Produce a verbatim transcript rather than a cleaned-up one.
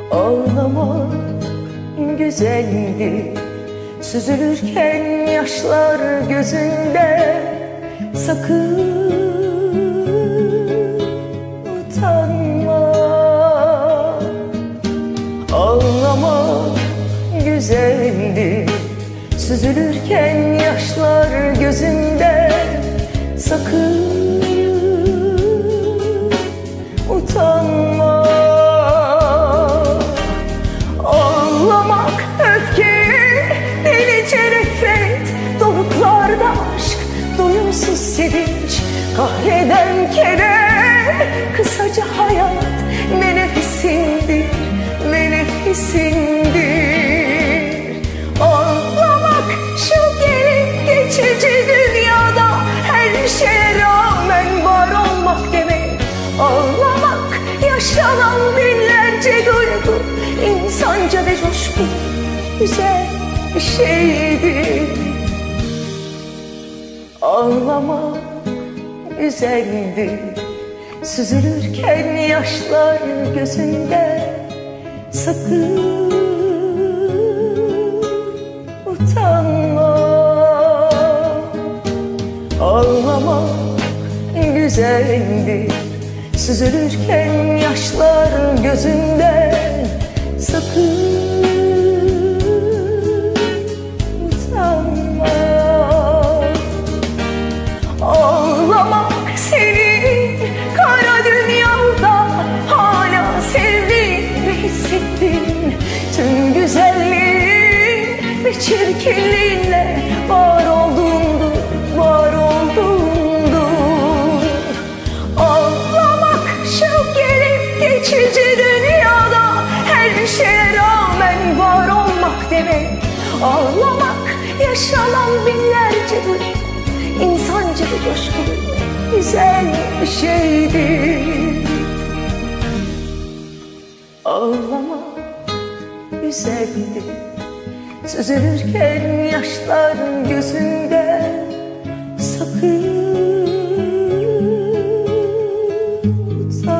Ağlamak güzeldi, süzülürken yaşlar gözünde. Sakın utanma. Ağlamak güzeldi, süzülürken yaşlar gözünde. Sakın utanma. Ağlamak öfke, delice nefret, doruklarda aşk, doyumsuz sevinç, kahreden keder. Kısaca hayat ne nefesindir, ne nefesindir. Ağlamak şu gelip geçici dünyada her şeye rağmen var olmak demek. Ağlamak yaşanan binlerce duygu, insanca ve coşku, güzel bir şeydir. Ağlamak güzeldi, süzülürken yaşlar gözünde. Sakın utanma. Ağlamak güzeldi, süzülürken yaşlar gözünde. Sakın utanma. Ağlamak senin kara dünyada hala sevdiğin ve hissettiğin tüm güzelliğin ve çirkinliğinle var olduğundur, var olduğundur. Ağlamak şu gelip geçici dünyada her şeye rağmen var olmak demek. Ağlamak yaşanan binlerce duygu, insanca ve coşkulu, güzel bir şeydir. Ağlamak güzeldi, süzülürken yaşlar gözünde. Sakın utanma.